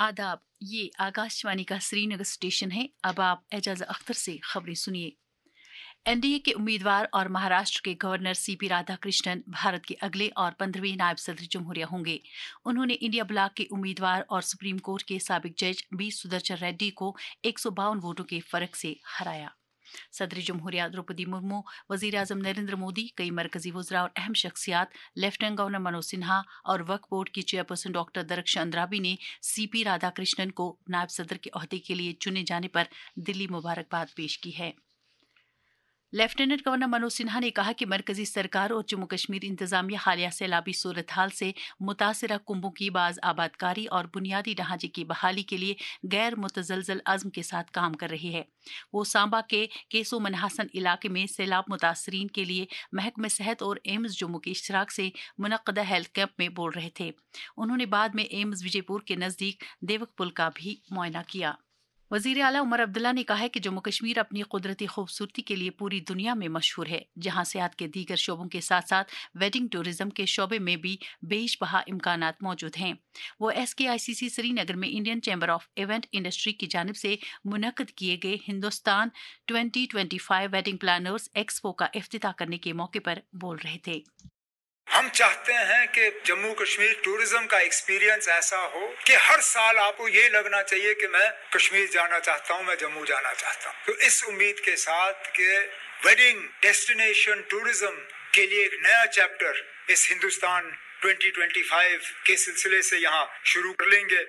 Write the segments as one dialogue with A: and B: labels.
A: आदाब, ये आकाशवाणी का श्रीनगर स्टेशन है। अब आप एजाज अख्तर से खबरें सुनिए। एनडीए के उम्मीदवार और महाराष्ट्र के गवर्नर सीपी राधाकृष्णन भारत के अगले और 15वें नायब सदर जमहूरिया होंगे। उन्होंने इंडिया ब्लॉक के उम्मीदवार और सुप्रीम कोर्ट के साबिक जज बी सुदर्शन रेड्डी को 152 वोटों के फर्क से हराया। सदर जमहूरिया द्रौपदी मुर्मू, वजीर आजम नरेंद्र मोदी, कई मरकजी वज़रा और अहम शख्सियात, लेफ्टिनेंट गवर्नर मनोज सिन्हा और वक्फ बोर्ड की चेयरपर्सन डॉक्टर दरख्श अंद्राबी ने सीपी राधाकृष्णन को नायब सदर के ओहदे के लिए चुने जाने पर दिली मुबारकबाद पेश की है। लेफ्टिनेंट गवर्नर मनोज सिन्हा ने कहा कि मरकजी सरकार और जम्मू कश्मीर इंतजामिया हालिया सैलाबी सूरत हाल से मुतासरा कुंभों की बाज आबादकारी और बुनियादी ढांचे की बहाली के लिए गैर मुतजलजल अज़्म के साथ काम कर रही है। वो सांबा के केसो मनहासन इलाके में सैलाब मुतासरीन के लिए महकमे सेहत और एम्स जम्मू के इश्तराक से मुनक्कदा हेल्थ कैंप में बोल रहे थे। उन्होंने बाद में एम्स विजयपुर के नज़दीक देवक पुल का भी मुआयना किया। वजीर आला उमर अब्दुल्ला ने कहा है कि जम्मू कश्मीर अपनी कुदरती खूबसूरती के लिए पूरी दुनिया में मशहूर है, जहां सेहत के दीगर शोबों के साथ साथ वेडिंग टूरिज्म के शोबे में भी बेशबहा इम्कानात मौजूद हैं। वो SKICC श्रीनगर में Indian chamber of event industry की जानिब से मुनक्कद किए गए हिंदुस्तान 2025 वेडिंग प्लानर्स एक्सपो का इफ्तिताह करने के मौके पर बोल रहे थे।
B: हम चाहते हैं कि जम्मू कश्मीर टूरिज्म का एक्सपीरियंस ऐसा हो कि हर साल आपको ये लगना चाहिए कि मैं कश्मीर जाना चाहता हूँ, मैं जम्मू जाना चाहता हूँ। तो इस उम्मीद के साथ कि वेडिंग डेस्टिनेशन टूरिज्म के लिए एक नया चैप्टर इस हिंदुस्तान 2025 के सिलसिले से यहाँ शुरू कर लेंगे।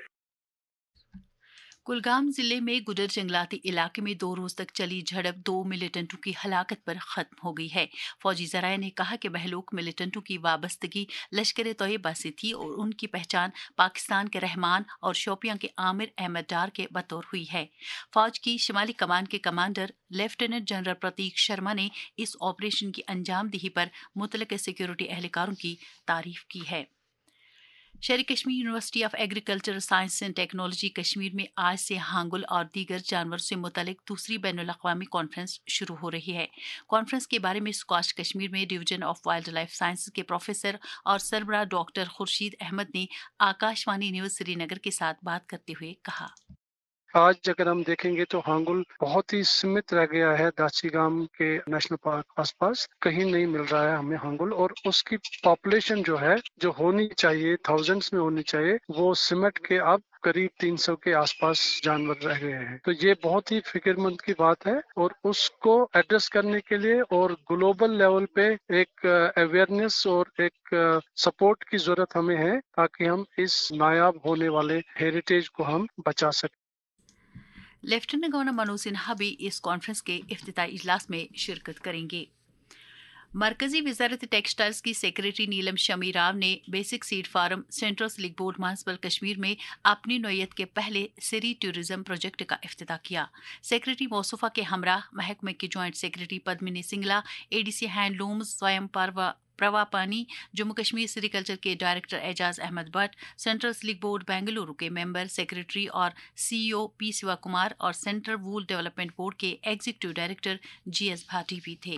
A: कुलगाम जिले में गुडर जंगलाती इलाके में 2 रोज तक चली झड़प 2 मिलिटेंटों की हलाकत पर खत्म हो गई है। फौजी जराये ने कहा कि बहलूक मिलिटेंटों की वाबस्तगी लश्कर तोयबा से थी और उनकी पहचान पाकिस्तान के रहमान और शोपियां के आमिर अहमद डार के बतौर हुई है। फौज की शिमाली कमान के commander lieutenant general Prateek Sharma ने इस ऑपरेशन की अंजामदही पर मुतलका सिक्योरिटी एहलकारों की तारीफ की है। Sher Kashmir university of agriculture science and technology Kashmir में आज से हांगुल और दीगर जानवरों से मुतल्लिक दूसरी बैनुल-अक़वामी कॉन्फ्रेंस शुरू हो रही है। कॉन्फ्रेंस के बारे में स्कॉच कश्मीर में division of wild life sciences के प्रोफेसर और सरबराह डॉक्टर खुर्शीद अहमद ने आकाशवाणी न्यूज श्रीनगर के साथ बात करते हुए कहा,
C: आज अगर हम देखेंगे तो हांगुल बहुत ही सीमित रह गया है। दाचीगाम के नेशनल पार्क आसपास कहीं नहीं मिल रहा है हमें हांगुल, और उसकी पॉपुलेशन जो है जो होनी चाहिए थाउजेंड्स में होनी चाहिए, वो सिमट के अब करीब 300 के आसपास जानवर रह गए हैं। तो ये बहुत ही फिक्रमंद की बात है और उसको एड्रेस करने के लिए और ग्लोबल लेवल पे एक अवेयरनेस और एक सपोर्ट की जरूरत हमें है, ताकि हम इस नायाब होने वाले हेरिटेज को हम बचा सकें।
A: लेफ्टिनेंट गवर्नर मनोज सिन्हा भी इस कॉन्फ्रेंस के इफ्तिताई इजलास में शिरकत करेंगे। मरकजी वजारत टेक्सटाइल्स की सेक्रेटरी नीलम शमी राव ने basic seed farm central silk board municipal Kashmir में अपनी नौयत के पहले सिरी टूरिज्म प्रोजेक्ट का इफ्तिताह किया। सेक्रेटरी मौसूफा के हमराह महकमे की joint secretary Padmini Singla, ADC handlooms Swayam Prava Pani, Jammu Kashmir sericulture के director Ejaz Ahmad Bhat, central silk board Bengaluru के मेंबर सेक्रेटरी और CEO P शिवा कुमार और सेंट्रल वूल डेवलपमेंट बोर्ड के एग्जीक्यूटिव डायरेक्टर GS भाटी भी थे।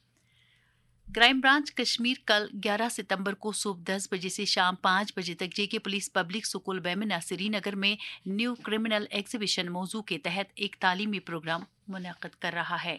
A: क्राइम ब्रांच कश्मीर कल 11 सितंबर को सुबह 10 बजे से शाम 5 बजे तक JK police public school Bemina Srinagar में न्यू क्रिमिनल एग्जीबिशन मौजू के तहत एक तालीमी प्रोग्राम मुनक्किद कर रहा है।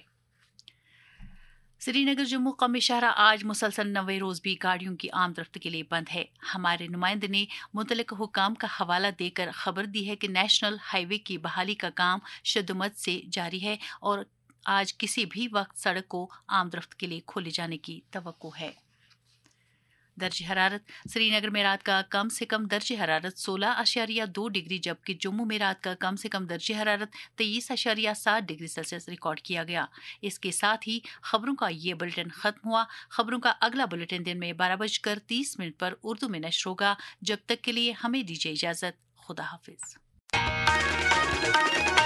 A: श्रीनगर जम्मू कौमी शाहरा आज मुसलसल 90 रोज भी गाड़ियों की आमदरफ्त के लिए बंद है। हमारे नुमाइंदे ने मुतल्लिका हुकाम का हवाला देकर खबर दी है कि नेशनल हाईवे की बहाली का काम शद्दुमत से जारी है और आज किसी भी वक्त सड़क को आमदरफ्त के लिए खोले जाने की तवक्को है। दर्ज हरारत श्रीनगर में रात का कम से कम दर्ज हरारत 16.2 डिग्री, जबकि जम्मू में रात का कम से कम दर्ज हरारत 23.7 डिग्री सेल्सियस रिकॉर्ड किया गया। इसके साथ ही खबरों का ये बुलेटिन खत्म हुआ। खबरों का अगला बुलेटिन दिन में 12:30 पर उर्दू में नश्र होगा। जब तक के लिए हमें दीजिए इजाजत। खुदा हाफिज।